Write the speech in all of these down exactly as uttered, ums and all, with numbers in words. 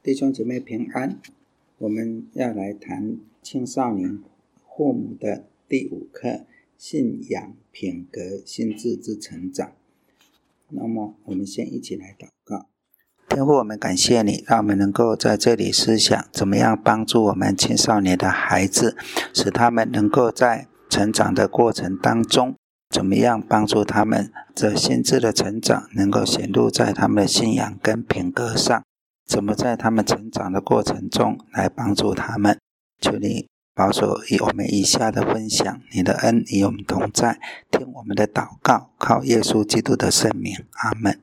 弟兄姐妹平安，我们要来谈青少年父母的第五课，信仰、品格、心智之成长。那么我们先一起来祷告。天父，我们感谢你，让我们能够在这里思想怎么样帮助我们青少年的孩子，使他们能够在成长的过程当中，怎么样帮助他们的心智的成长能够显露在他们的信仰跟品格上，怎么在他们成长的过程中来帮助他们。求你保守以我们以下的分享，你的恩与我们同在，听我们的祷告，靠耶稣基督的圣名，阿们。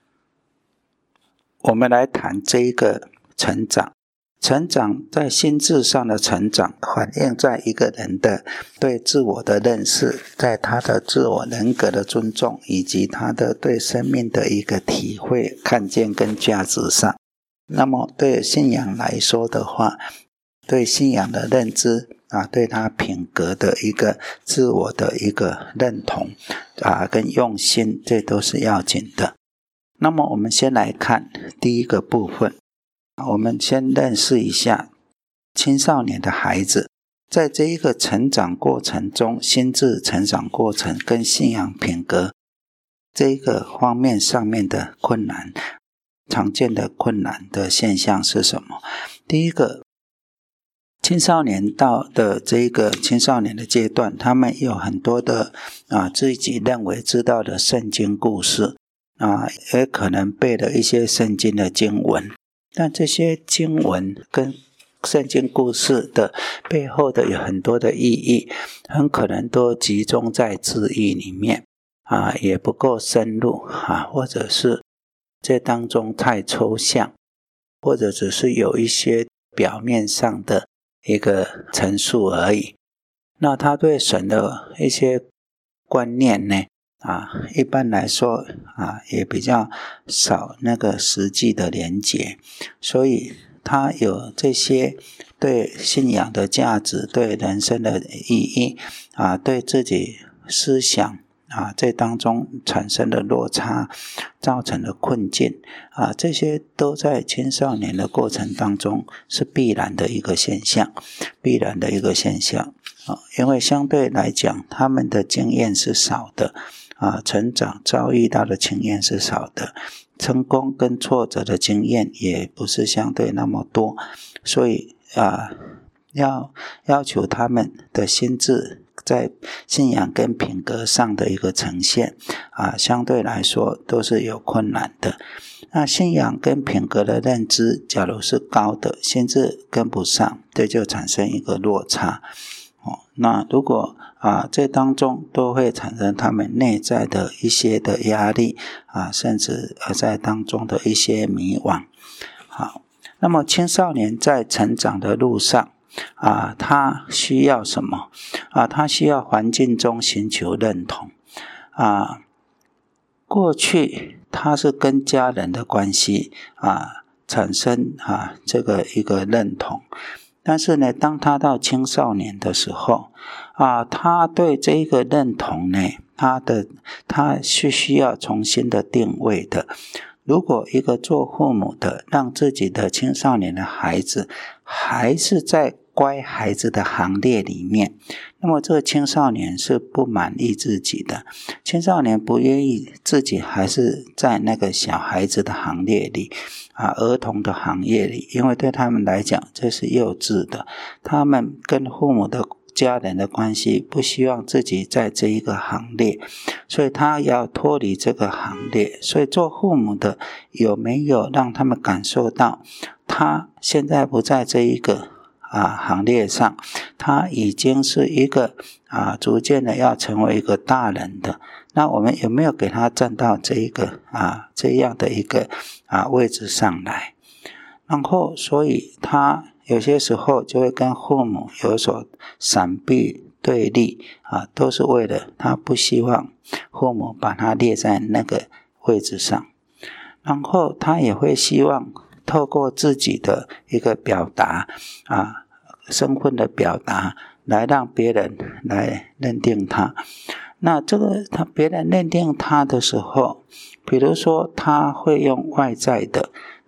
我们来谈这一个成长。成长在心智上的成长，反映在一个人的对自我的认识，在他的自我人格的尊重，以及他的对生命的一个体会、看见跟价值上。那么对信仰来说的话，对信仰的认知啊，对他品格的一个自我的一个认同啊，跟用心，这都是要紧的。那么我们先来看第一个部分，我们先认识一下青少年的孩子，在这一个成长过程中，心智成长过程跟信仰品格这一个方面上面的困难，常见的困难的现象是什么？第一个，青少年到的这一个青少年的阶段，他们有很多的啊自己认为知道的圣经故事啊，也可能背了一些圣经的经文，但这些经文跟圣经故事的背后的有很多的意义，很可能都集中在字义里面啊，也不够深入啊，或者是这当中太抽象，或者只是有一些表面上的一个陈述而已。那他对神的一些观念呢啊，一般来说啊，也比较少那个实际的连结，所以他有这些对信仰的价值，对人生的意义啊，对自己思想啊，这当中产生的落差，造成的困境啊，这些都在青少年的过程当中是必然的一个现象，必然的一个现象啊，因为相对来讲，他们的经验是少的啊，成长遭遇到的经验是少的，成功跟挫折的经验也不是相对那么多，所以啊，要要求他们的心智在信仰跟品格上的一个呈现啊，相对来说都是有困难的。那信仰跟品格的认知假如是高的，心智跟不上，这就产生一个落差哦。那如果啊这当中都会产生他们内在的一些的压力啊，甚至而在当中的一些迷惘。好，那么青少年在成长的路上啊，他需要什么啊？他需要环境中寻求认同啊。过去他是跟家人的关系啊产生啊这个一个认同，但是呢，当他到青少年的时候啊，他对这一个认同呢，他的他是需要重新的定位的。如果一个做父母的让自己的青少年的孩子还是在乖孩子的行列里面，那么这个青少年是不满意自己的，青少年不愿意自己还是在那个小孩子的行列里啊，儿童的行业里，因为对他们来讲这是幼稚的，他们跟父母的家人的关系不希望自己在这一个行列，所以他要脱离这个行列。所以做父母的有没有让他们感受到他现在不在这一个啊行列上，他已经是一个啊逐渐的要成为一个大人的，那我们有没有给他站到这一个啊这样的一个啊位置上来？然后所以他有些时候就会跟父母有所闪避对立啊，都是为了他不希望父母把他列在那个位置上。然后他也会希望透过自己的一个表达啊，身份的表达，来让别人来认定他。那这个他别人认定他的时候，比如说他会用外在的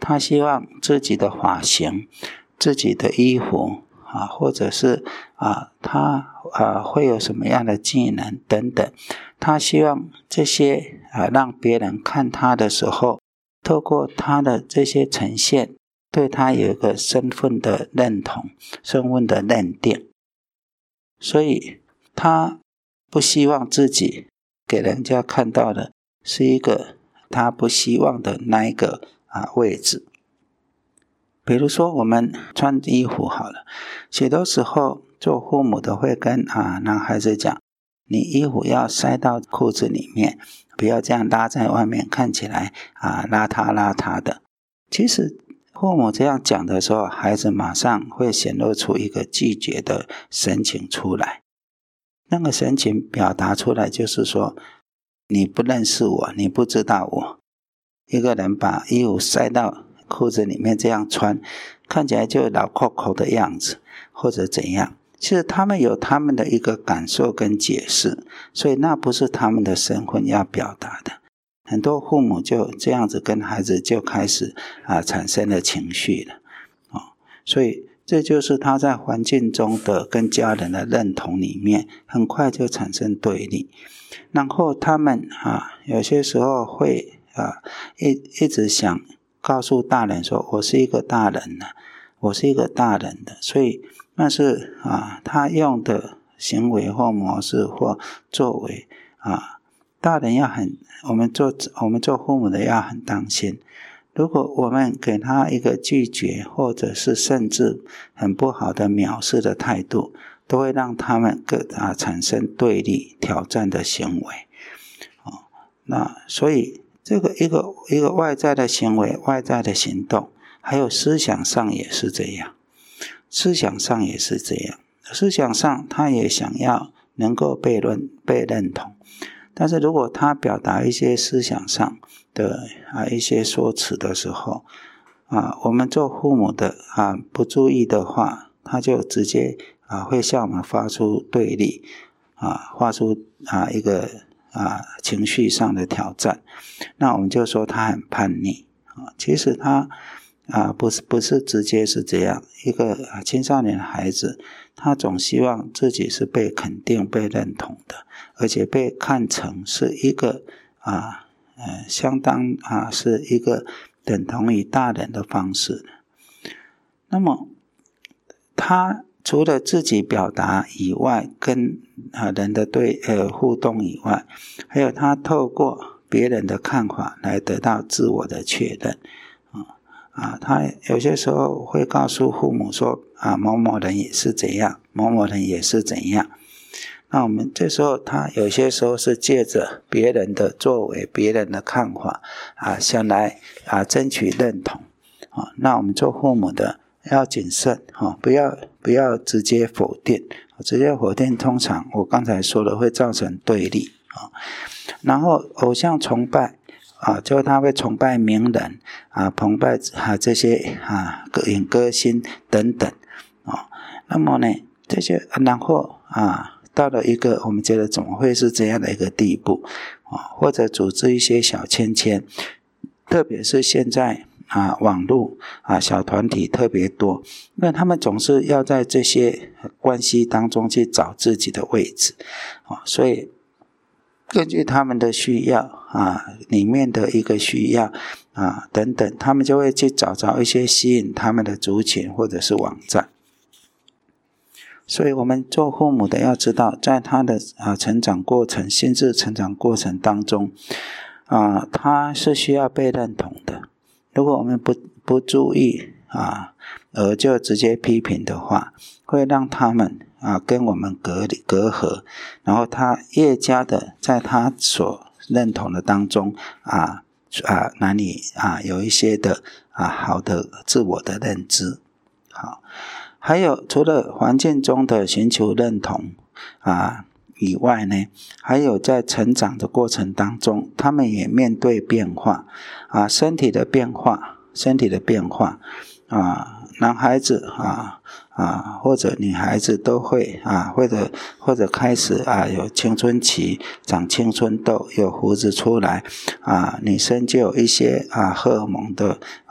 他希望自己的发型、自己的衣服啊，或者是啊他啊会有什么样的技能等等，他希望这些啊让别人看他的时候，透过他的这些呈现，对他有一个身份的认同、身份的认定，所以他不希望自己给人家看到的是一个他不希望的那一个啊位置。比如说我们穿衣服好了，许多时候做父母的会跟啊男孩子讲，你衣服要塞到裤子里面，不要这样拉在外面，看起来啊邋遢邋遢的。其实父母这样讲的时候，孩子马上会显露出一个拒绝的神情出来。那个神情表达出来就是说，你不认识我，你不知道我。一个人把衣服塞到裤子里面这样穿，看起来就老扣扣的样子，或者怎样。其实他们有他们的一个感受跟解释，所以那不是他们的身份要表达的。很多父母就这样子跟孩子就开始啊产生了情绪了，哦，所以这就是他在环境中的跟家人的认同里面，很快就产生对立。然后他们啊有些时候会啊一一直想告诉大人说，我是一个大人了，我是一个大人的，所以那是啊他用的行为或模式或作为啊，大人要很，我们做我们做父母的要很当心。如果我们给他一个拒绝，或者是甚至很不好的藐视的态度，都会让他们各啊产生对立、挑战的行为。哦，那所以这个一个一个外在的行为、外在的行动，还有思想上也是这样，思想上也是这样。思想上他也想要能够被认被认同。但是如果他表达一些思想上的啊一些说辞的时候啊，我们做父母的啊不注意的话，他就直接啊会向我们发出对立啊，发出啊一个啊情绪上的挑战。那我们就说他很叛逆啊，其实他啊不是不是直接是这样。一个青少年孩子，他总希望自己是被肯定、被认同的，而且被看成是一个啊呃相当啊是一个等同于大人的方式。那么他除了自己表达以外，跟啊人的对呃互动以外，还有他透过别人的看法来得到自我的确认。啊，他有些时候会告诉父母说啊，某某人也是怎样，某某人也是怎样。那我们这时候他有些时候是借着别人的作为、别人的看法啊，想来啊争取认同啊。那我们做父母的要谨慎啊，不要不要直接否定，直接否定通常我刚才说的会造成对立啊。然后偶像崇拜。啊，就他会崇拜名人啊，崇拜啊这些啊歌影歌星等等啊。那么呢，这些然后啊，到了一个我们觉得怎么会是这样的一个地步啊？或者组织一些小圈圈，特别是现在啊网络啊小团体特别多，因为他们总是要在这些关系当中去找自己的位置啊，所以根据他们的需要啊，里面的一个需要啊等等，他们就会去找找一些吸引他们的族群或者是网站。所以我们做父母的要知道，在他的啊成长过程、心智成长过程当中啊，他是需要被认同的。如果我们不不注意啊，而就直接批评的话，会让他们啊跟我们隔隔阂，然后他越加的在他所认同的当中啊啊哪里啊有一些的啊好的自我的认知。好，还有除了环境中的寻求认同啊以外呢，还有在成长的过程当中，他们也面对变化啊，身体的变化，身体的变化啊，男孩子啊啊或者女孩子都会啊，或者或者开始啊有青春期，长青春痘，有胡子出来啊，女生就有一些啊荷尔蒙的啊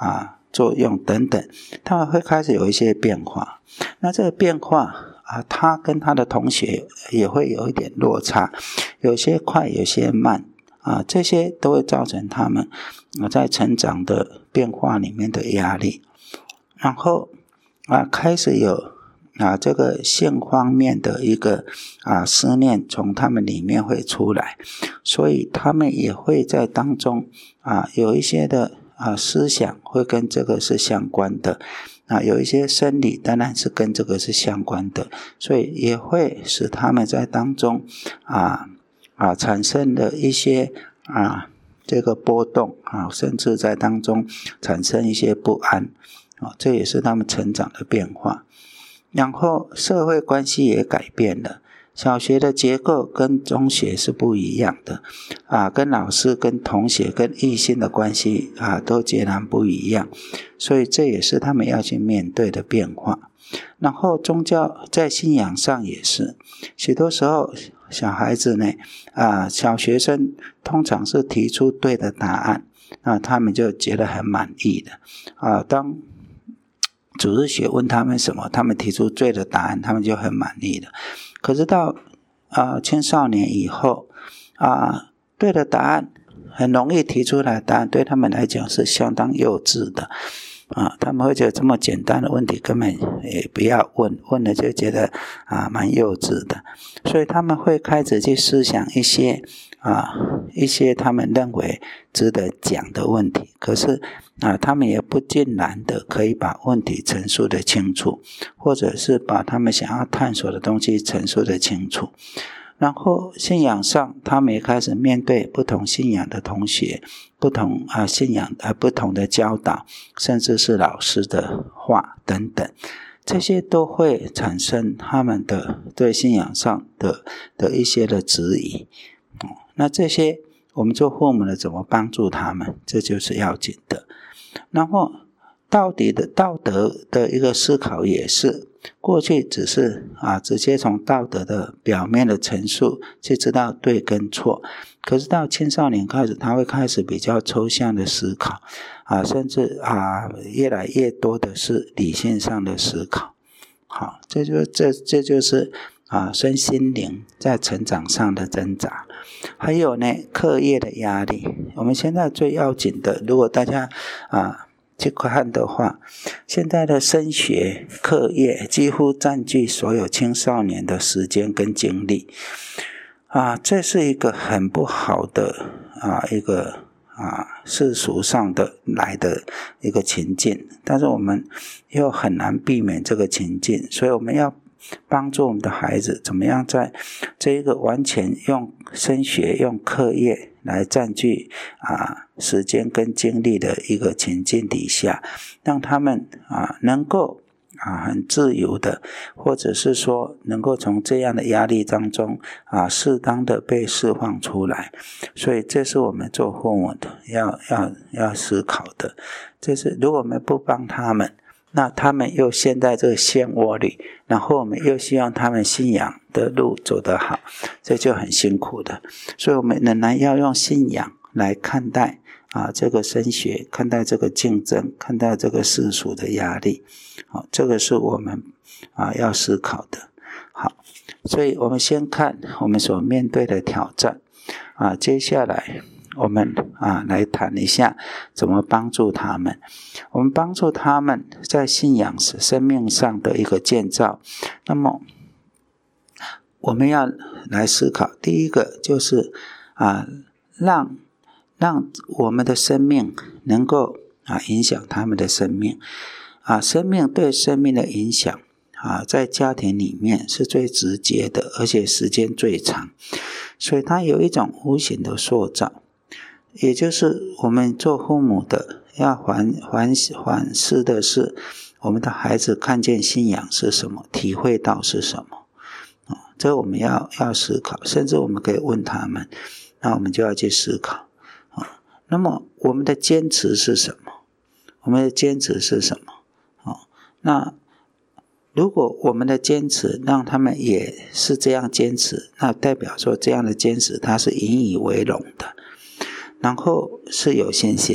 作用等等，他们会开始有一些变化。那这个变化啊，他跟他的同学也会有一点落差，有些快，有些慢啊，这些都会造成他们啊在成长的变化里面的压力。然后啊，开始有啊这个性方面的一个啊思念从他们里面会出来，所以他们也会在当中啊有一些的啊思想会跟这个是相关的。啊，有一些生理当然是跟这个是相关的，所以也会使他们在当中啊啊产生了一些啊这个波动啊，甚至在当中产生一些不安啊，这也是他们成长的变化。然后社会关系也改变了，小学的结构跟中学是不一样的啊，跟老师、跟同学、跟异性的关系啊都截然不一样，所以这也是他们要去面对的变化。然后宗教在信仰上也是，许多时候小孩子呢啊，小学生通常是提出对的答案，那他们就觉得很满意的啊。当主日学问他们什么，他们提出对的答案，他们就很满意的。可是到啊、呃、青少年以后啊，对的答案很容易提出来的答案，对他们来讲是相当幼稚的啊，他们会觉得这么简单的问题根本也不要问，问了就觉得啊蛮幼稚的，所以他们会开始去思想一些啊一些他们认为值得讲的问题，可是啊他们也不尽然的可以把问题陈述的清楚，或者是把他们想要探索的东西陈述的清楚。然后信仰上他们也开始面对不同信仰的同学，不同啊信仰啊不同的教导，甚至是老师的话等等，这些都会产生他们的对信仰上的的一些的质疑。那这些我们做父母的怎么帮助他们，这就是要紧的。然后到底的道德的一个思考也是，过去只是啊直接从道德的表面的陈述去知道对跟错，可是到青少年开始，他会开始比较抽象的思考啊，甚至啊越来越多的是理性上的思考。好，这就这这就是啊身心灵在成长上的挣扎。还有呢，课业的压力，我们现在最要紧的，如果大家啊去看的话，现在的升学课业几乎占据所有青少年的时间跟精力啊，这是一个很不好的啊一个啊世俗上的来的一个情境，但是我们又很难避免这个情境，所以我们要帮助我们的孩子怎么样在这一个完全用升学用课业来占据啊时间跟精力的一个情境底下，让他们啊能够啊很自由的，或者是说能够从这样的压力当中啊适当的被释放出来。所以这是我们做父母的要要要思考的，这是如果我们不帮他们，那他们又陷在这个漩涡里，然后我们又希望他们信仰的路走得好，这就很辛苦的。所以我们仍然要用信仰来看待啊这个升学，看待这个竞争，看待这个世俗的压力。好，这个是我们啊要思考的。好，所以我们先看我们所面对的挑战啊，接下来我们啊来谈一下怎么帮助他们。我们帮助他们在信仰生命上的一个建造。那么我们要来思考，第一个就是啊让让我们的生命能够啊影响他们的生命啊，生命对生命的影响啊，在家庭里面是最直接的，而且时间最长，所以它有一种无形的塑造。也就是我们做父母的要反反反思的是，我们的孩子看见信仰是什么，体会到是什么，哦、这我们要要思考，甚至我们可以问他们，那我们就要去思考、哦、那么我们的坚持是什么？我们的坚持是什么、哦、那如果我们的坚持让他们也是这样坚持，那代表说这样的坚持他是引以为荣的，然后是有信心的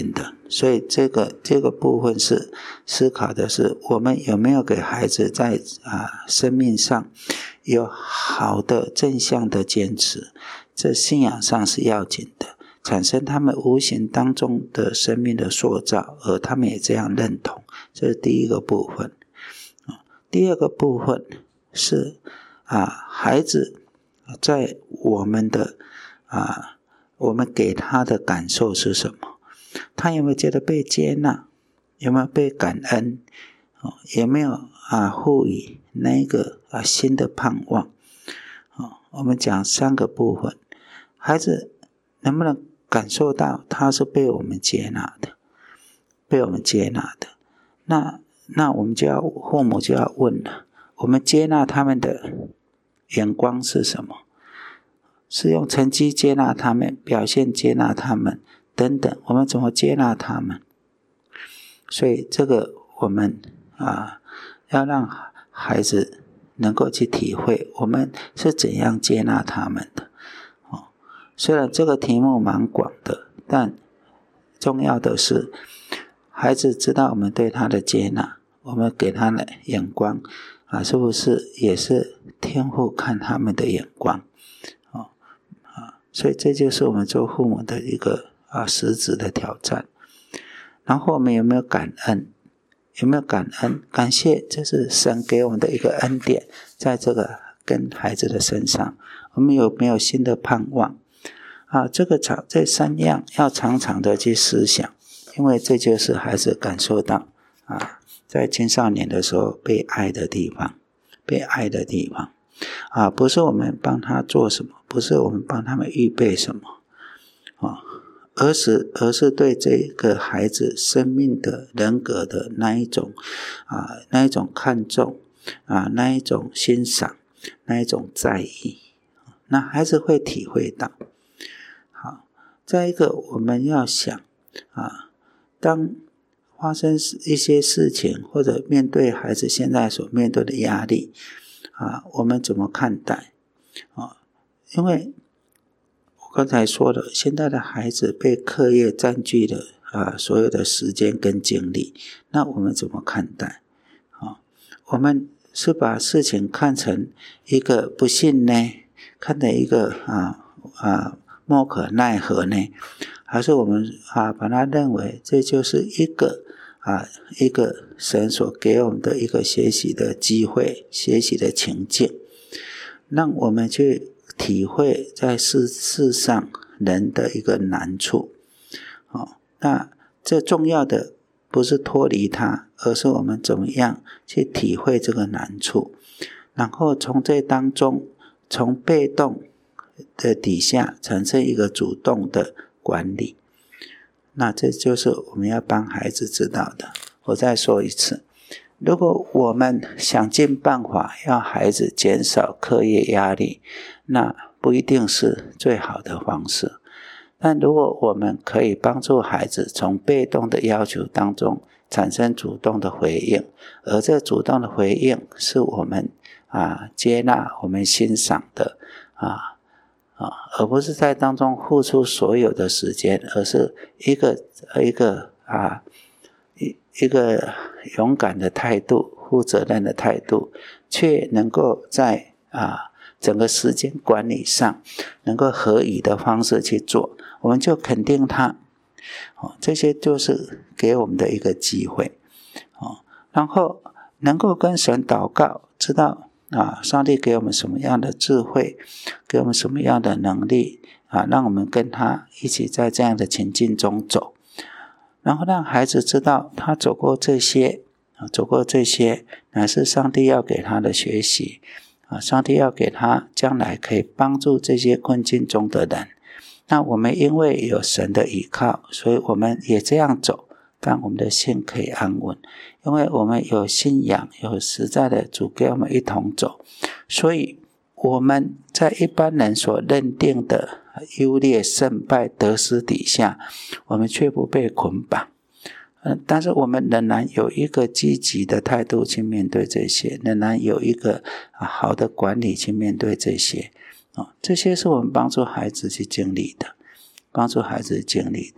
所以这个这个部分是思考的是，我们有没有给孩子在啊生命上有好的正向的坚持，这信仰上是要紧的，产生他们无形当中的生命的塑造，而他们也这样认同，这是第一个部分。第二个部分是啊，孩子在我们的啊，我们给他的感受是什么？他有没有觉得被接纳？有没有被感恩？哦、有没有啊赋予那个啊新的盼望？哦、我们讲三个部分，孩子能不能感受到他是被我们接纳的？被我们接纳的，那那我们就要父母就要问了，我们接纳他们的眼光是什么？是用成绩接纳他们，表现接纳他们等等，我们怎么接纳他们？所以这个我们啊，要让孩子能够去体会我们是怎样接纳他们的。哦，虽然这个题目蛮广的，但重要的是孩子知道我们对他的接纳，我们给他的眼光啊，是不是也是天父看他们的眼光？哦啊，所以这就是我们做父母的一个啊实质的挑战。然后我们有没有感恩？有没有感恩？感谢，这是神给我们的一个恩典，在这个跟孩子的身上，我们有没有新的盼望？啊，这个常这三样要常常的去思想，因为这就是孩子感受到啊，在青少年的时候被爱的地方，被爱的地方啊，不是我们帮他做什么，不是我们帮他们预备什么啊。而是而是对这个孩子生命的人格的那一种啊，那一种看重啊，那一种欣赏，那一种在意，那孩子会体会到。好，再一个我们要想啊，当发生一些事情，或者面对孩子现在所面对的压力啊，我们怎么看待啊？因为刚才说了，现在的孩子被课业占据了啊所有的时间跟精力，那我们怎么看待？啊，我们是把事情看成一个不幸呢，看成一个啊啊莫可奈何呢，还是我们啊把它认为这就是一个啊一个神所给我们的一个学习的机会，学习的情境，让我们去体会在世世上人的一个难处。哦，那这重要的不是脱离它，而是我们怎么样去体会这个难处，然后从这当中，从被动的底下产生一个主动的管理。那这就是我们要帮孩子知道的。我再说一次，如果我们想尽办法要孩子减少课业压力，那不一定是最好的方式。但如果我们可以帮助孩子从被动的要求当中产生主动的回应，而这主动的回应是我们啊接纳、我们欣赏的啊啊，而不是在当中付出所有的时间，而是一个一个啊一一个勇敢的态度、负责任的态度，却能够在啊整个时间管理上能够合宜的方式去做，我们就肯定他。哦，这些就是给我们的一个机会。哦，然后能够跟神祷告，知道啊，上帝给我们什么样的智慧，给我们什么样的能力啊，让我们跟他一起在这样的情境中走。然后让孩子知道他走过这些啊，走过这些乃是上帝要给他的学习啊，上帝要给他将来可以帮助这些困境中的人。那我们因为有神的依靠，所以我们也这样走，让我们的心可以安稳。因为我们有信仰，有实在的主给我们一同走，所以我们在一般人所认定的优劣胜败得失底下，我们却不被捆绑。嗯，但是我们仍然有一个积极的态度去面对这些，仍然有一个好的管理去面对这些。哦，这些是我们帮助孩子去经历的，帮助孩子经历的。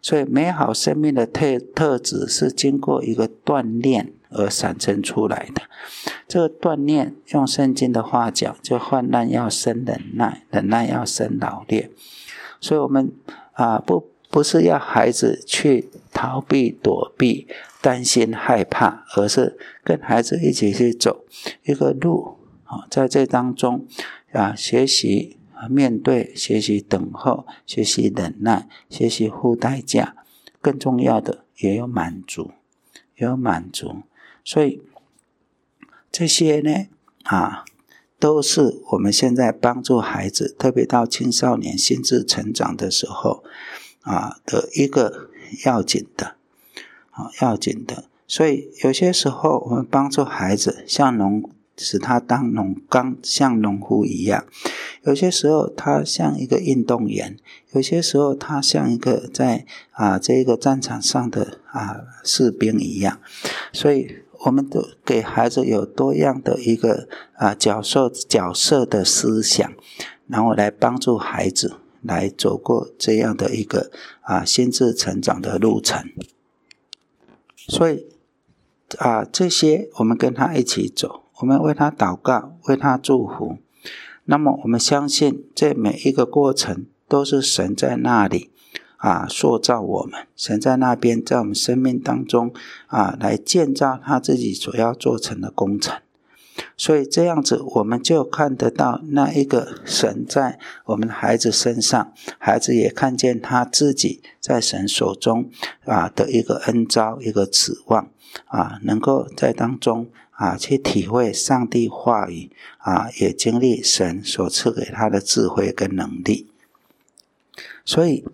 所以美好生命的特特质是经过一个锻炼而产生出来的。这个锻炼用圣经的话讲，就患难要生忍耐，忍耐要生老练。所以我们啊不不是要孩子去逃避躲避担心害怕，而是跟孩子一起去走一个路啊，在这当中啊学习面对，学习等候，学习忍耐，学习付代价，更重要的也有满足，也有满足。所以这些呢啊都是我们现在帮助孩子，特别到青少年心智成长的时候啊的一个要紧的啊要紧的。所以有些时候我们帮助孩子像农使他当农刚像农夫一样，有些时候他像一个运动员，有些时候他像一个在啊这个战场上的啊士兵一样。所以我们都给孩子有多样的一个啊角色角色的思想，然后来帮助孩子来走过这样的一个啊心智成长的路程。所以啊这些我们跟他一起走，我们为他祷告，为他祝福。那么我们相信这每一个过程都是神在那里啊塑造我们，神在那边在我们生命当中啊来建造他自己所要做成的工程。所以这样子我们就看得到那一个神在我们的孩子身上，孩子也看见他自己在神手中啊的一个恩召，一个指望啊，能够在当中啊去体会上帝话语啊，也经历神所赐给他的智慧跟能力。所以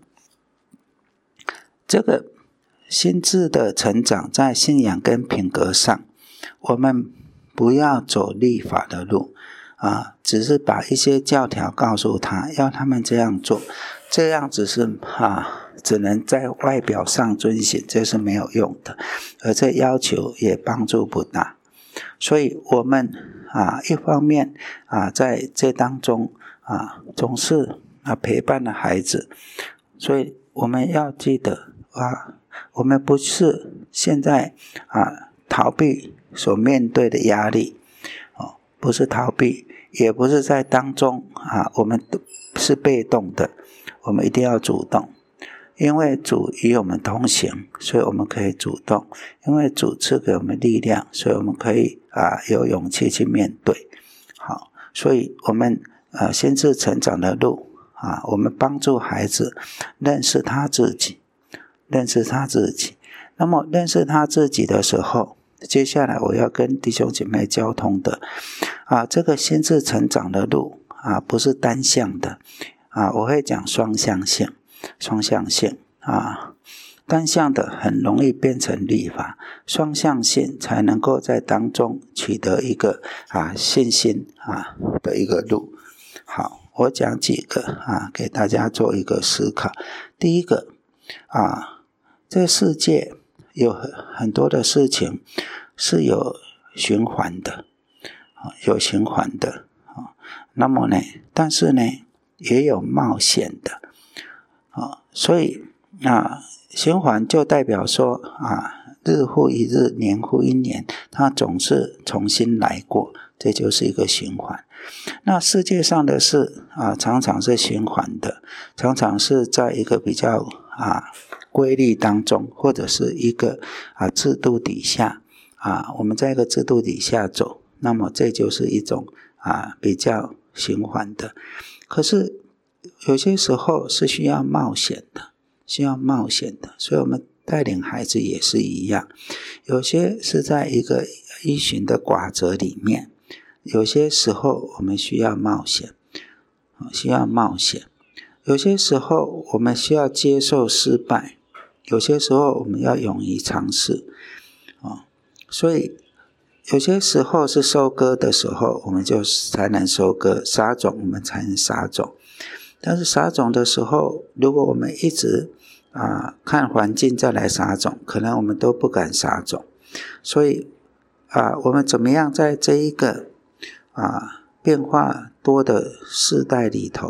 这个心智的成长在信仰跟品格上，我们不要走律法的路啊，只是把一些教条告诉他，要他们这样做，这样只是啊，只能在外表上遵循，这是没有用的，而这要求也帮助不大。所以我们啊，一方面啊，在这当中啊，总是啊陪伴了孩子，所以我们要记得啊，我们不是现在啊逃避所面对的压力，哦，不是逃避，也不是在当中啊，我们是被动的，我们一定要主动。因为主与我们同行，所以我们可以主动。因为主赐给我们力量，所以我们可以啊有勇气去面对。好，所以我们啊心智成长的路啊，我们帮助孩子认识他自己，认识他自己。那么认识他自己的时候，接下来我要跟弟兄姐妹交通的啊，这个心智成长的路啊，不是单向的啊，我会讲双向性。双向性啊，单向的很容易变成律法，双向性才能够在当中取得一个啊信心啊的一个路。好，我讲几个啊，给大家做一个思考。第一个啊，这个世界有很多的事情是有循环的，有循环的啊。那么呢，但是呢，也有冒险的。啊，所以啊，循环就代表说啊，日复一日，年复一年，它总是重新来过，这就是一个循环。那世界上的事啊，常常是循环的，常常是在一个比较啊规律当中，或者是一个啊制度底下啊，我们在一个制度底下走，那么这就是一种啊比较循环的。可是有些时候是需要冒险的，需要冒险的，所以我们带领孩子也是一样。有些是在一个依循的规则里面，有些时候我们需要冒险，需要冒险。有些时候我们需要接受失败，有些时候我们要勇于尝试。所以有些时候是收割的时候，我们就才能收割，撒种我们才能撒种。但是撒种的时候，如果我们一直啊看环境再来撒种，可能我们都不敢撒种。所以啊，我们怎么样在这一个啊变化多的世代里头，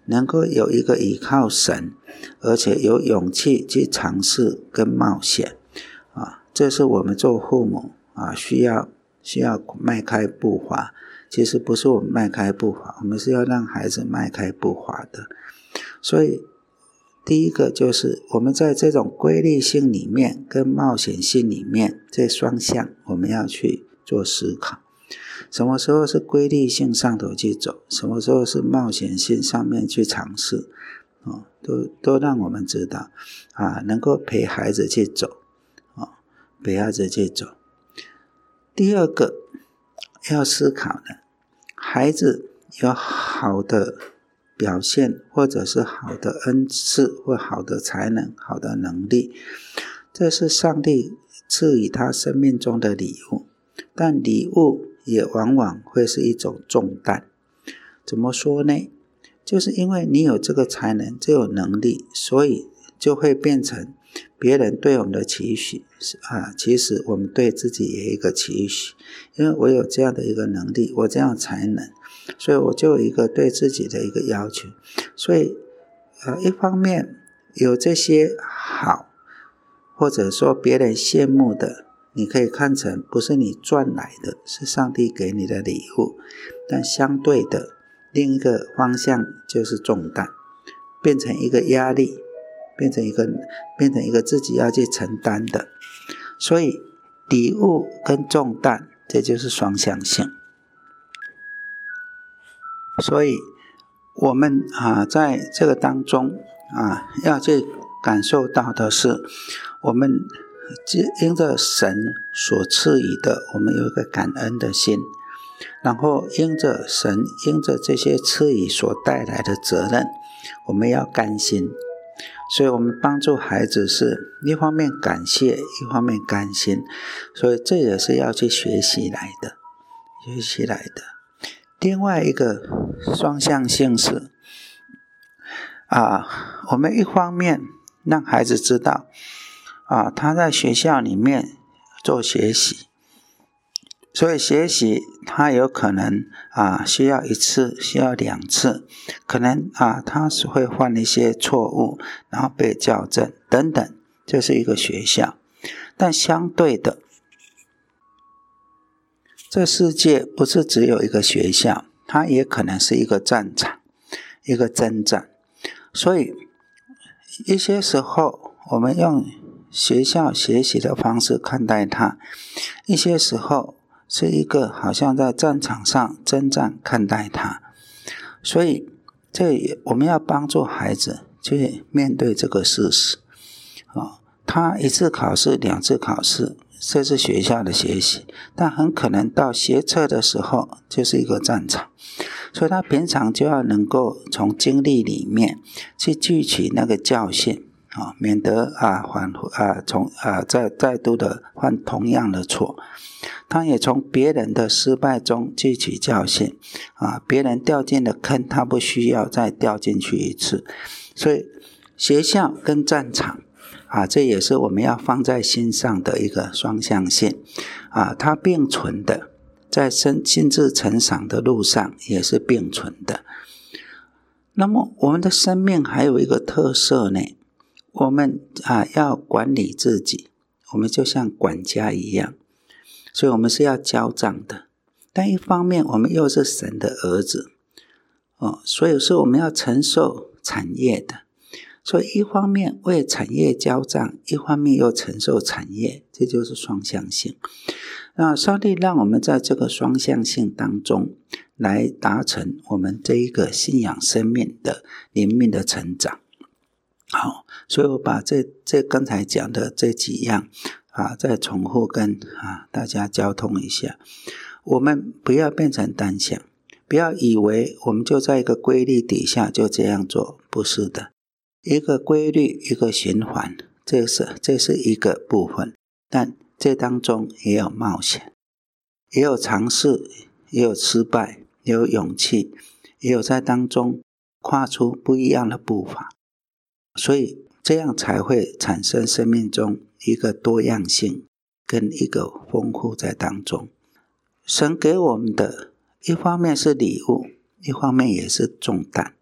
能够有一个依靠神，而且有勇气去尝试跟冒险啊，这是我们做父母啊需要需要迈开步伐。其实不是我们迈开步伐，我们是要让孩子迈开步伐的。所以第一个就是我们在这种规律性里面跟冒险性里面这双向我们要去做思考，什么时候是规律性上头去走，什么时候是冒险性上面去尝试、哦、都, 都让我们知道啊，能够陪孩子去走、哦、陪孩子去走。第二个要思考的，孩子有好的表现，或者是好的恩赐，或好的才能，好的能力，这是上帝赐予他生命中的礼物，但礼物也往往会是一种重担。怎么说呢？就是因为你有这个才能，这有能力，所以就会变成别人对我们的期许啊，其实我们对自己也有一个期许，因为我有这样的一个能力，我这样的才能，所以我就有一个对自己的一个要求。所以呃，一方面有这些好，或者说别人羡慕的，你可以看成不是你赚来的，是上帝给你的礼物，但相对的另一个方向就是重担，变成一个压力，变成一个变成一个自己要去承担的。所以礼物跟重担，这就是双向性。所以我们啊，在这个当中啊，要去感受到的是，我们因着神所赐予的，我们有一个感恩的心，然后因着神因着这些赐予所带来的责任，我们要甘心。所以我们帮助孩子是一方面感谢，一方面甘心，所以这也是要去学习来的学习来的。另外一个双向性是啊，我们一方面让孩子知道啊，他在学校里面做学习，所以学习他有可能啊需要一次，需要两次，可能啊他是会犯一些错误，然后被校正等等，这是一个学校。但相对的，这世界不是只有一个学校，它也可能是一个战场，一个征战。所以一些时候我们用学校学习的方式看待它，一些时候是一个好像在战场上征战看待它。所以这也我们要帮助孩子去面对这个事实、哦、他一次考试两次考试，这是学校的学习，但很可能到学测的时候就是一个战场，所以他平常就要能够从经历里面去汲取那个教训、哦、免得啊反啊从啊再再度的犯同样的错。他也从别人的失败中汲取教训啊，别人掉进了坑，他不需要再掉进去一次。所以学校跟战场啊，这也是我们要放在心上的一个双向性啊，它并存的，在心智成长的路上也是并存的。那么我们的生命还有一个特色呢，我们啊要管理自己，我们就像管家一样，所以我们是要交账的。但一方面我们又是神的儿子哦，所以说我们要承受产业的。所以一方面为产业交账，一方面又承受产业，这就是双向性。那上帝让我们在这个双向性当中来达成我们这一个信仰生命的灵命的成长。好，所以我把这这刚才讲的这几样啊再重复跟啊大家交通一下。我们不要变成单向，不要以为我们就在一个规律底下就这样做，不是的。一个规律，一个循环，这是这是一个部分，但这当中也有冒险，也有尝试，也有失败，也有勇气，也有在当中跨出不一样的步伐，所以这样才会产生生命中一个多样性跟一个丰富在当中。神给我们的一方面是礼物，一方面也是重担。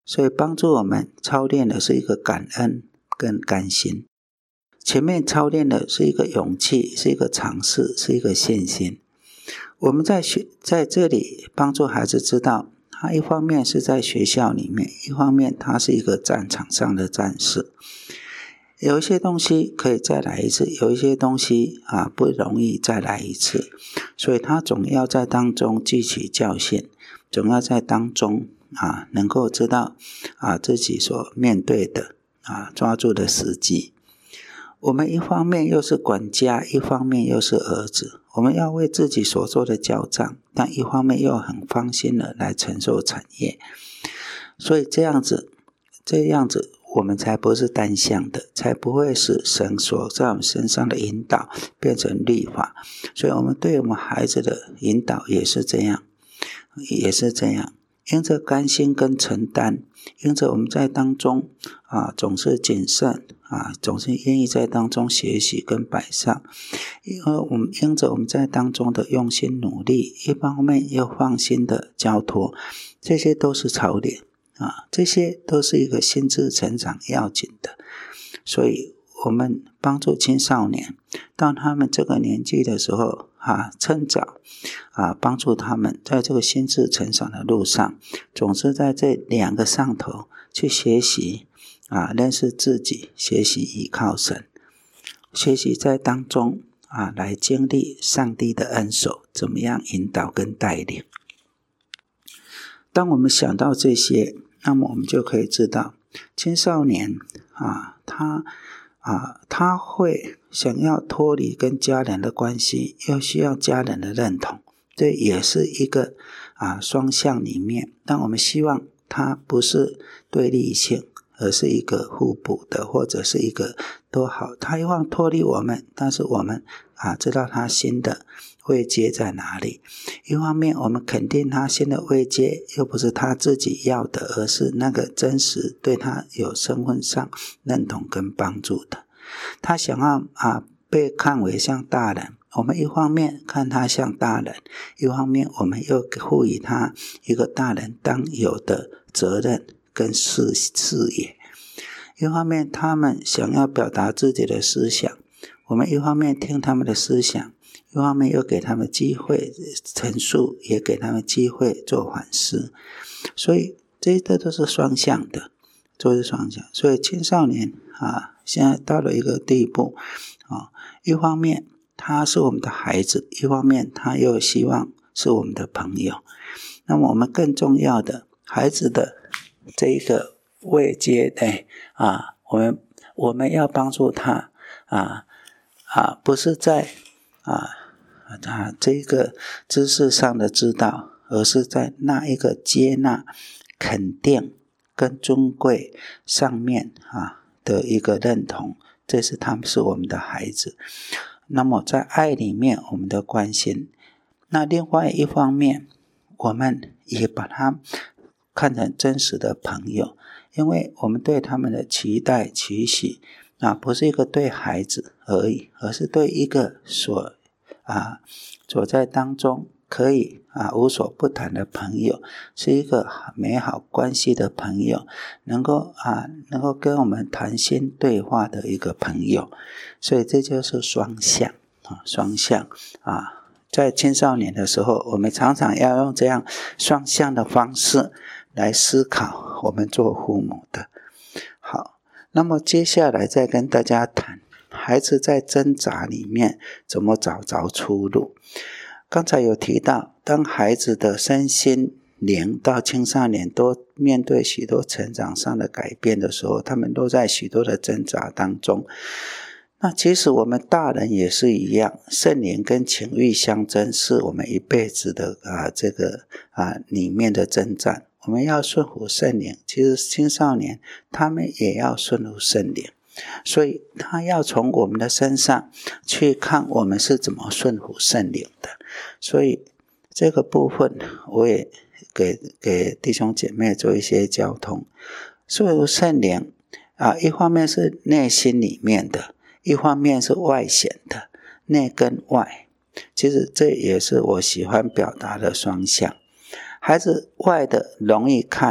所以帮助我们操练的是一个感恩跟甘心。前面操练的是一个勇气，是一个尝试，是一个信心。我们在学在这里帮助孩子知道，他一方面是在学校里面，一方面他是一个战场上的战士。有一些东西可以再来一次，有一些东西啊不容易再来一次，所以他总要在当中汲取教训，总要在当中啊能够知道啊自己所面对的啊抓住的时机。我们一方面又是管家，一方面又是儿子，我们要为自己所做的交账，但一方面又很放心的来承受产业。所以这样子这样子我们才不是单向的，才不会使神所在我们身上的引导变成律法。所以我们对我们孩子的引导也是这样，也是这样，因着甘心跟承担，因着我们在当中啊总是谨慎啊，总是愿意在当中学习跟摆上，因为我们因着我们在当中的用心努力，一方面又放心的交托，这些都是操练啊，这些都是一个心智成长要紧的。所以我们帮助青少年，当他们这个年纪的时候啊，趁早啊，帮助他们在这个心智成长的路上，总是在这两个上头去学习啊，认识自己，学习依靠神，学习在当中啊，来经历上帝的恩手怎么样引导跟带领。当我们想到这些，那么我们就可以知道，青少年啊，他啊，他会想要脱离跟家人的关系，又需要家人的认同，这也是一个啊双向里面。但我们希望他不是对立性，而是一个互补的，或者是一个都好。他希望脱离我们，但是我们啊知道他新的位阶在哪里。一方面我们肯定他新的位阶，又不是他自己要的，而是那个真实对他有身份上认同跟帮助的。他想要啊被看为像大人，我们一方面看他像大人，一方面我们又赋予他一个大人当有的责任跟视视野。一方面他们想要表达自己的思想，我们一方面听他们的思想，一方面又给他们机会陈述，也给他们机会做反思。所以这些都是双向的，都是双向。所以青少年啊，现在到了一个地步啊，一方面他是我们的孩子，一方面他又希望是我们的朋友。那么我们更重要的，孩子的这一个位阶呢啊，我们我们要帮助他啊啊，不是在啊啊这个知识上的知道，而是在那一个接纳、肯定跟尊贵上面啊的一个认同，这是他们是我们的孩子。那么在爱里面我们的关心，那另外一方面我们也把他看成真实的朋友，因为我们对他们的期待期许啊，不是一个对孩子而已，而是对一个所啊所在当中可以啊无所不谈的朋友，是一个美好关系的朋友，能够啊能够跟我们谈心对话的一个朋友。所以这就是双向啊，双向啊。在青少年的时候，我们常常要用这样双向的方式来思考我们做父母的。好，那么接下来再跟大家谈孩子在挣扎里面怎么找着出路。刚才有提到，当孩子的身心灵到青少年都面对许多成长上的改变的时候，他们都在许多的挣扎当中。那其实我们大人也是一样，圣灵跟情欲相争是我们一辈子的啊这个啊里面的征战。我们要顺服圣灵，其实青少年他们也要顺服圣灵，所以他要从我们的身上去看我们是怎么顺服圣灵的。所以这个部分我也给给弟兄姐妹做一些交通。顺服圣灵啊，一方面是内心里面的，一方面是外显的，内跟外，其实这也是我喜欢表达的双向。孩子外的容易看，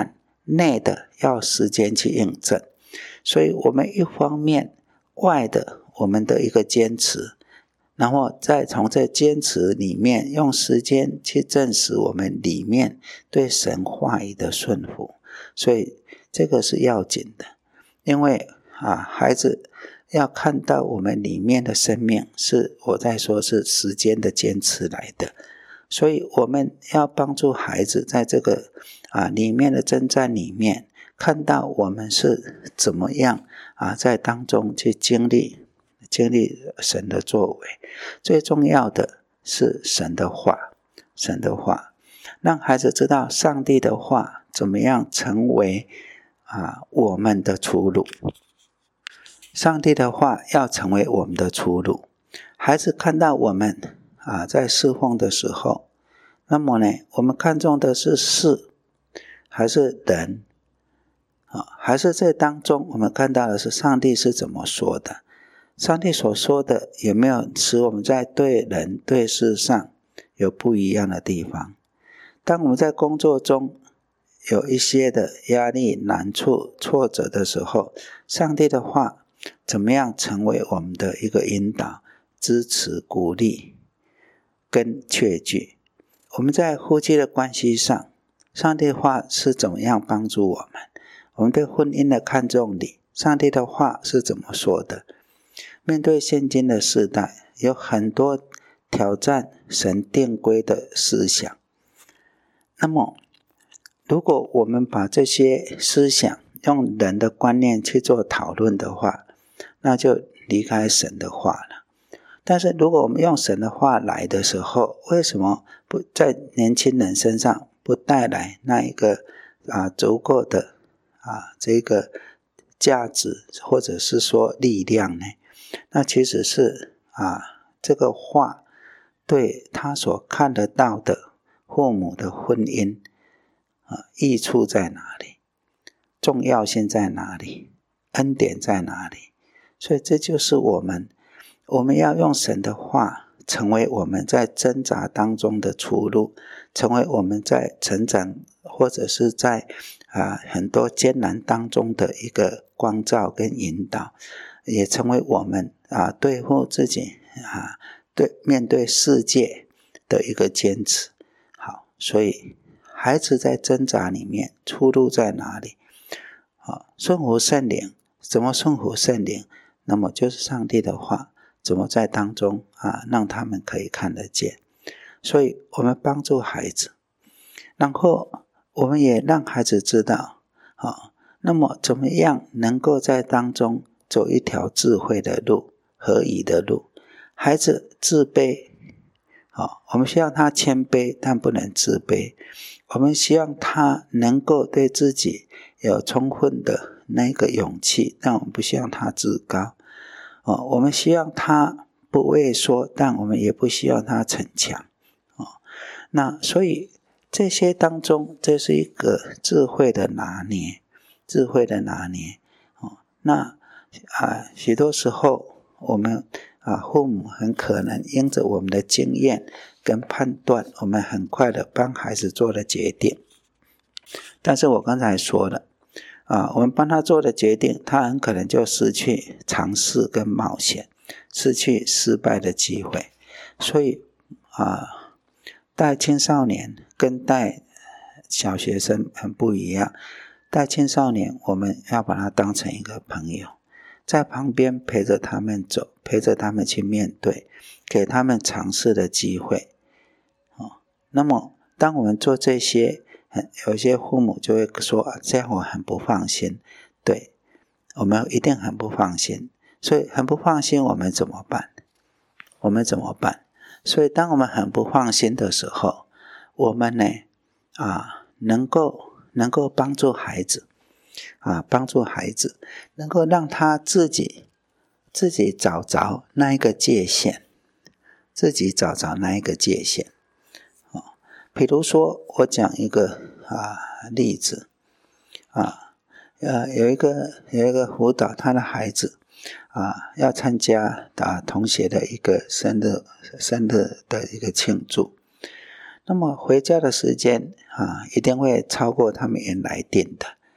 内的要时间去印证。所以我们一方面外的我们的一个坚持，然后再从这坚持里面用时间去证实我们里面对神话语的顺服。所以这个是要紧的，因为啊，孩子要看到我们里面的生命，是我在说是时间的坚持来的。所以我们要帮助孩子在这个啊里面的征战里面，看到我们是怎么样啊在当中去经历经历神的作为。最重要的是神的话，神的话让孩子知道上帝的话怎么样成为啊我们的出路。上帝的话要成为我们的出路。孩子看到我们啊在侍奉的时候，那么呢我们看重的是事还是人啊？还是在当中我们看到的是上帝是怎么说的？上帝所说的有没有使我们在对人对事上有不一样的地方？当我们在工作中有一些的压力、难处、挫折的时候，上帝的话怎么样成为我们的一个引导、支持、鼓励跟确据？我们在夫妻的关系上，上帝的话是怎么样帮助我们？我们对婚姻的看重里，上帝的话是怎么说的？面对现今的世代，有很多挑战神定规的思想。那么如果我们把这些思想用人的观念去做讨论的话，那就离开神的话了。但是如果我们用神的话来的时候，为什么不在年轻人身上不带来那一个啊足够的啊这个价值或者是说力量呢？那其实是啊这个话对他所看得到的父母的婚姻啊益处在哪里？重要性在哪里？恩典在哪里？所以这就是我们我们要用神的话成为我们在挣扎当中的出路，成为我们在成长或者是在啊很多艰难当中的一个光照跟引导，也成为我们啊对付自己啊对面对世界的一个坚持。好，所以孩子在挣扎里面出路在哪里？啊，顺服圣灵，怎么顺服圣灵？那么就是上帝的话怎么在当中啊让他们可以看得见。所以我们帮助孩子，然后我们也让孩子知道啊，那么怎么样能够在当中走一条智慧的路、合宜的路。孩子自卑啊，我们希望他谦卑，但不能自卑。我们希望他能够对自己有充分的那个勇气，但我们不希望他自高。哦，我们希望他不畏缩，但我们也不希望他逞强。哦，那所以这些当中，这是一个智慧的拿捏，智慧的拿捏。哦，那啊，许多时候我们啊，父母很可能因着我们的经验跟判断，我们很快的帮孩子做了决定。但是我刚才说了啊，我们帮他做的决定，他很可能就失去尝试跟冒险，失去失败的机会。所以啊，带青少年跟带小学生很不一样。带青少年，我们要把他当成一个朋友，在旁边陪着他们走，陪着他们去面对，给他们尝试的机会。哦，那么当我们做这些，有些父母就会说啊，这样我很不放心。对，我们一定很不放心。所以很不放心，我们怎么办？我们怎么办？所以当我们很不放心的时候，我们呢啊，能够能够帮助孩子啊，帮助孩子能够让他自己自己找着那一个界限，自己找着那一个界限。哦，比如说我讲一个啊例子啊，呃有一个有一个辅导他的孩子啊，要参加啊同学的一个生日生日的一个庆祝。那么回家的时间啊，一定会超过他们原来定的。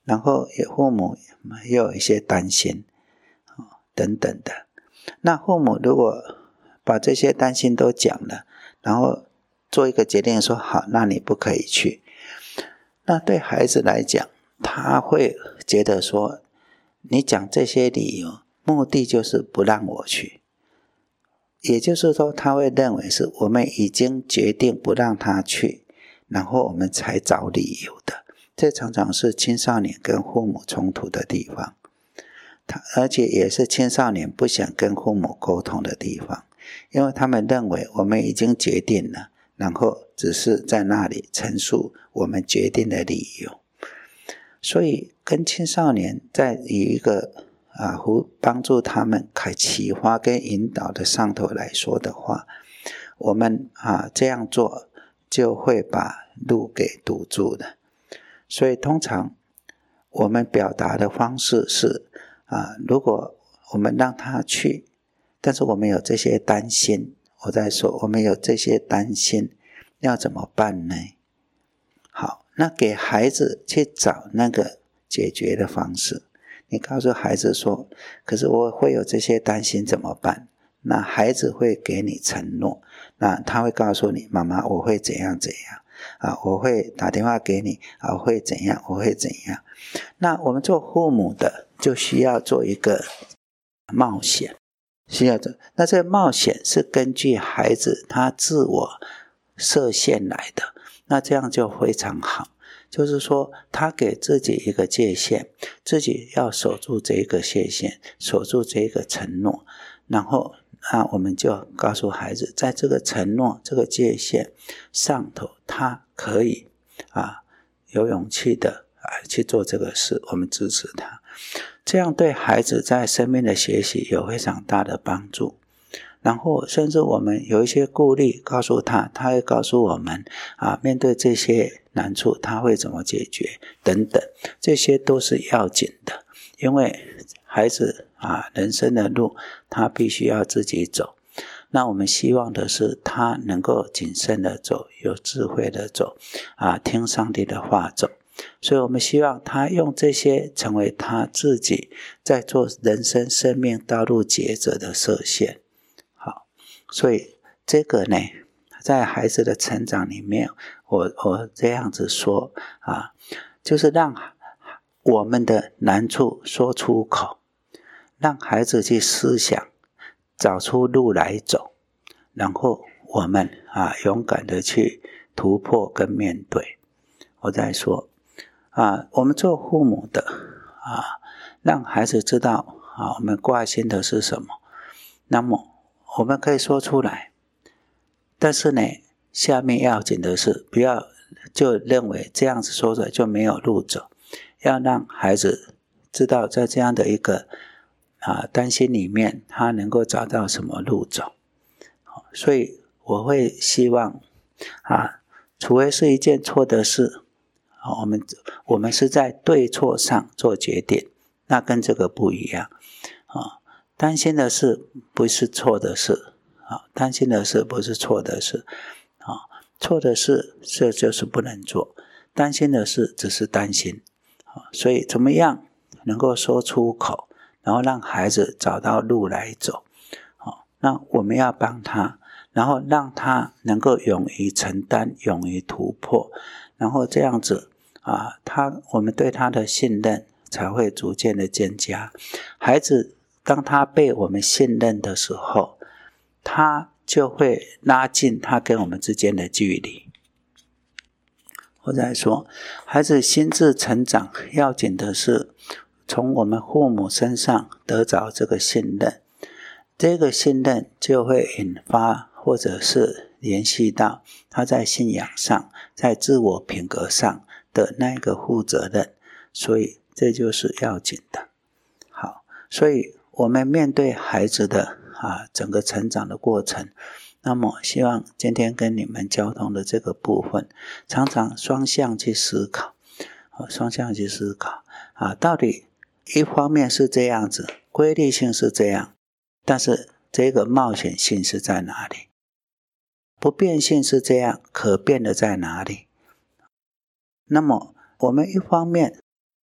然后也父母也有一些担心等等的。那父母如果把这些担心都讲了，然后做一个决定说好，那你不可以去，那对孩子来讲，他会觉得说你讲这些理由目的就是不让我去，也就是说他会认为是我们已经决定不让他去，然后我们才找理由的。这常常是青少年跟父母冲突的地方，他而且也是青少年不想跟父母沟通的地方，因为他们认为我们已经决定了，然后只是在那里陈述我们决定的理由。所以跟青少年在以一个啊帮助他们开启发跟引导的上头来说的话，我们啊这样做就会把路给堵住了。所以通常我们表达的方式是啊，如果我们让他去，但是我们有这些担心，我在说我们有这些担心，要怎么办呢？好，那给孩子去找那个解决的方式。你告诉孩子说，可是我会有这些担心怎么办？那孩子会给你承诺，那他会告诉你，妈妈我会怎样怎样啊，我会打电话给你啊，我会怎样我会怎样。那我们做父母的就需要做一个冒险，需要做，那这个冒险是根据孩子他自我设限来的，那这样就非常好，就是说他给自己一个界限，自己要守住这个界限，守住这个承诺，然后那我们就告诉孩子，在这个承诺这个界限上头，他可以啊有勇气的啊去做这个事，我们支持他，这样对孩子在生命的学习有非常大的帮助。然后甚至我们有一些顾虑告诉他，他会告诉我们啊，面对这些难处他会怎么解决等等，这些都是要紧的，因为孩子啊人生的路他必须要自己走，那我们希望的是他能够谨慎的走，有智慧的走啊，听上帝的话走，所以我们希望他用这些成为他自己在做人生生命道路抉择的设限。好，所以这个呢在孩子的成长里面，我我这样子说啊，就是让我们的难处说出口，让孩子去思想，找出路来走，然后我们啊勇敢的去突破跟面对。我再说啊，我们做父母的啊，让孩子知道啊，我们挂心的是什么，那么我们可以说出来，但是呢，下面要紧的是，不要就认为这样子说出来就没有路走，要让孩子知道在这样的一个啊担心里面，他能够找到什么路走。所以我会希望啊，除非是一件错的事，我们我们是在对错上做决定，那跟这个不一样啊。担心的事不是错的事啊，担心的事不是错的事啊，错的事这就是不能做，担心的事只是担心啊。所以怎么样能够说出口，然后让孩子找到路来走啊？那我们要帮他，然后让他能够勇于承担，勇于突破，然后这样子啊，他我们对他的信任才会逐渐的增加。孩子当他被我们信任的时候，他就会拉近他跟我们之间的距离。我再说，孩子心智成长要紧的是从我们父母身上得着这个信任，这个信任就会引发或者是联系到他在信仰上，在自我品格上的那个负责任，所以这就是要紧的。好，所以我们面对孩子的啊整个成长的过程，那么希望今天跟你们交通的这个部分，常常双向去思考，双向去思考啊，到底一方面是这样子，规律性是这样，但是这个冒险性是在哪里？不变性是这样，可变的在哪里？那么我们一方面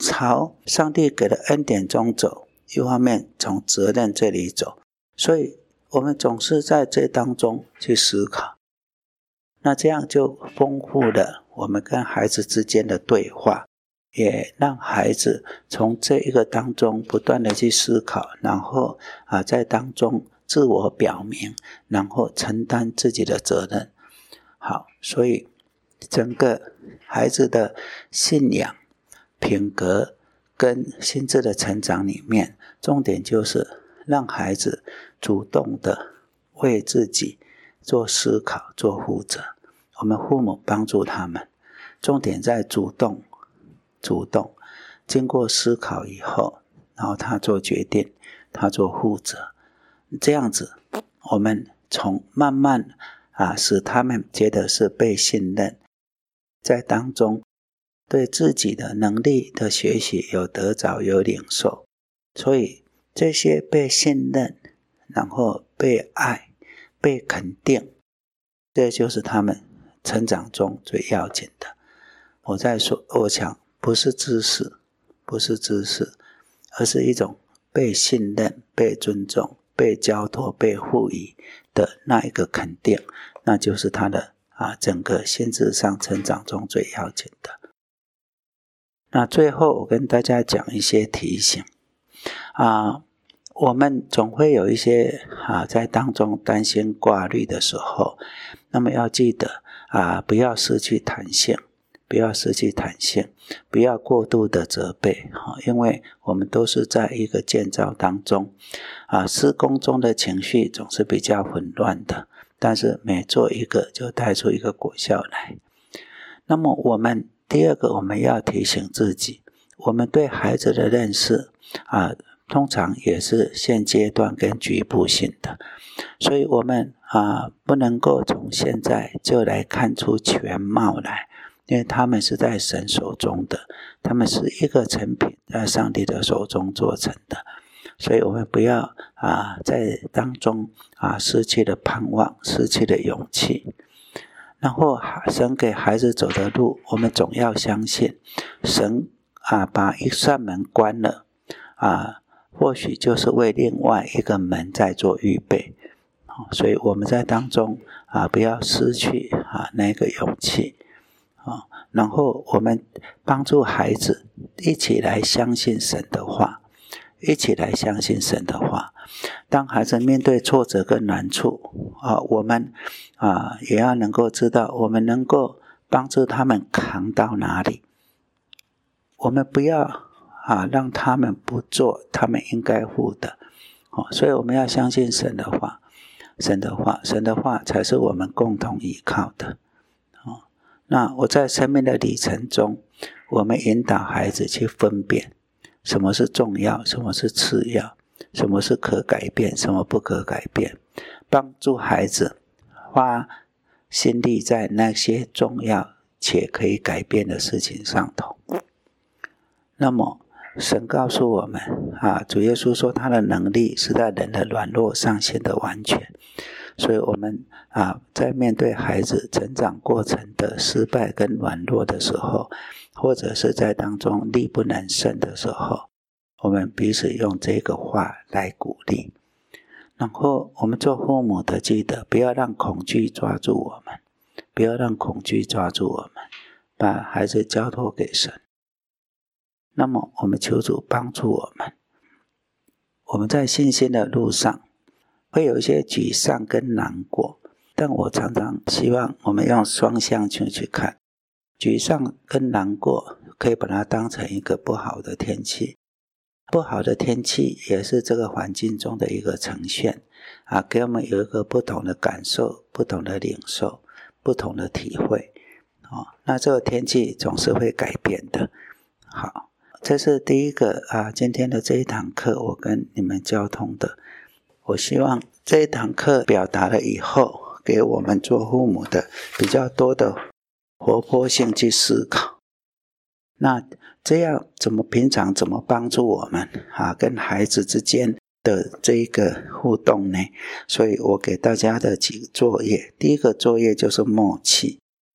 朝上帝给的恩典中走，一方面从责任这里走，所以我们总是在这当中去思考，那这样就丰富了我们跟孩子之间的对话，也让孩子从这一个当中不断的去思考，然后啊在当中自我表明，然后承担自己的责任。好，所以整个孩子的信仰、品格跟心智的成长里面，重点就是让孩子主动的为自己做思考、做负责。我们父母帮助他们，重点在主动主动经过思考以后，然后他做决定，他做负责，这样子我们从慢慢啊使他们觉得是被信任，在当中对自己的能力的学习有得着有领受，所以这些被信任，然后被爱被肯定，这就是他们成长中最要紧的。我在说，我想不是知识，不是知识，而是一种被信任、被尊重、被交托、被赋予的那一个肯定，那就是他的啊整个心智上成长中最要紧的。那最后我跟大家讲一些提醒啊，我们总会有一些啊在当中担心挂虑的时候，那么要记得啊不要失去弹性，不要失去弹性，不要过度的责备，因为我们都是在一个建造当中啊，施工中的情绪总是比较混乱的，但是每做一个就带出一个果效来。那么我们第二个我们要提醒自己，我们对孩子的认识啊，通常也是现阶段跟局部性的，所以我们啊不能够从现在就来看出全貌来，因为他们是在神手中的，他们是一个成品在上帝的手中做成的，所以我们不要啊在当中啊失去了盼望，失去了勇气。然后神给孩子走的路，我们总要相信神啊把一扇门关了啊，或许就是为另外一个门在做预备，所以我们在当中啊不要失去啊那个勇气啊，然后我们帮助孩子一起来相信神的话，一起来相信神的话。当孩子面对挫折跟难处啊，我们啊也要能够知道，我们能够帮助他们扛到哪里。我们不要啊让他们不做他们应该负的，哦，所以我们要相信神的话，神的话，神的话才是我们共同依靠的。哦，那我在生命的里程中，我们引导孩子去分辨什么是重要，什么是次要，什么是可改变，什么不可改变，帮助孩子花心力在那些重要且可以改变的事情上头。那么神告诉我们啊，主耶稣说他的能力是在人的软弱上显得完全，所以我们啊在面对孩子成长过程的失败跟软弱的时候，或者是在当中力不能胜的时候，我们彼此用这个话来鼓励。然后我们做父母的记得不要让恐惧抓住我们，不要让恐惧抓住我们，把孩子交托给神。那么我们求主帮助我们，我们在信心的路上会有一些沮丧跟难过，但我常常希望我们用双向去去看，沮丧跟难过可以把它当成一个不好的天气，不好的天气也是这个环境中的一个呈现啊，给我们有一个不同的感受，不同的领受，不同的体会，哦，那这个天气总是会改变的。好，这是第一个啊，今天的这一堂课我跟你们交通的。我希望这一堂课表达了以后，给我们做父母的比较多的活泼性去思考。那这样怎么平常怎么帮助我们啊跟孩子之间的这一个互动呢？所以我给大家的几个作业，第一个作业就是默契。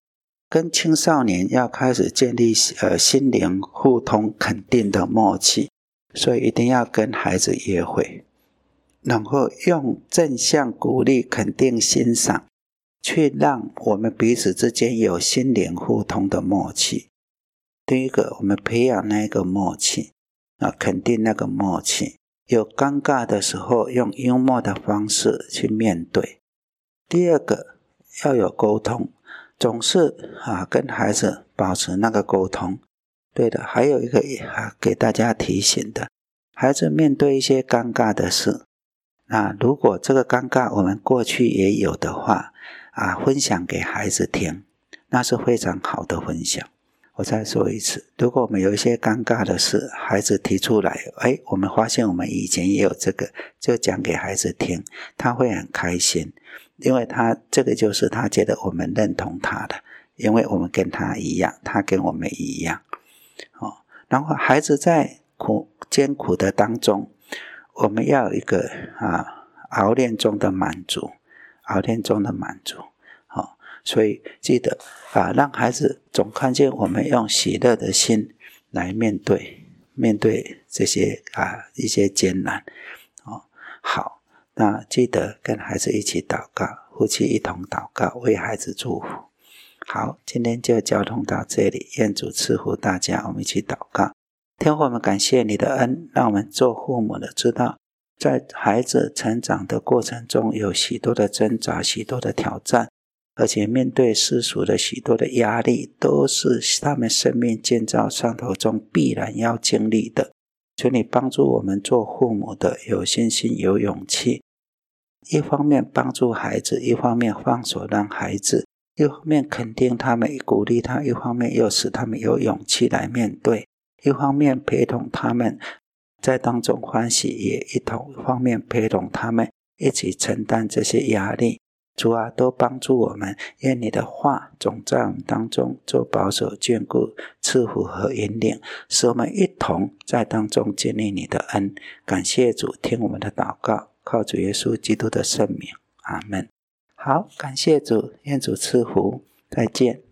跟青少年要开始建立呃心灵互通肯定的默契，所以一定要跟孩子约会，然后用正向鼓励、肯定、欣赏，去让我们彼此之间有心灵互通的默契。第一个，我们培养那个默契啊，肯定那个默契。有尴尬的时候，用幽默的方式去面对。第二个，要有沟通，总是啊跟孩子保持那个沟通。对的，还有一个啊给大家提醒的，孩子面对一些尴尬的事，那如果这个尴尬我们过去也有的话啊，分享给孩子听，那是非常好的分享。我再说一次，如果我们有一些尴尬的事，孩子提出来，哎，我们发现我们以前也有这个，就讲给孩子听，他会很开心，因为他这个就是他觉得我们认同他的，因为我们跟他一样，他跟我们一样。哦，然后孩子在苦艰苦的当中，我们要有一个啊熬炼中的满足，熬炼中的满足。哦，所以记得啊，让孩子总看见我们用喜乐的心来面对面对这些啊一些艰难。哦，好，那记得跟孩子一起祷告，夫妻一同祷告，为孩子祝福。好，今天就交通到这里，愿主赐福大家，我们一起祷告。天父，我们感谢你的恩，让我们做父母的知道，在孩子成长的过程中有许多的挣扎，许多的挑战，而且面对世俗的许多的压力，都是他们生命建造上头中必然要经历的。求你帮助我们做父母的有信心有勇气，一方面帮助孩子，一方面放手让孩子，一方面肯定他们鼓励他，一方面又使他们有勇气来面对，一方面陪同他们在当中欢喜，也一同方面陪同他们一起承担这些压力。主啊，都帮助我们，愿你的话总在我们当中做保守眷顾赐福和引领，使我们一同在当中经历你的恩。感谢主，听我们的祷告，靠主耶稣基督的圣名，阿们。好，感谢主，愿主赐福，再见。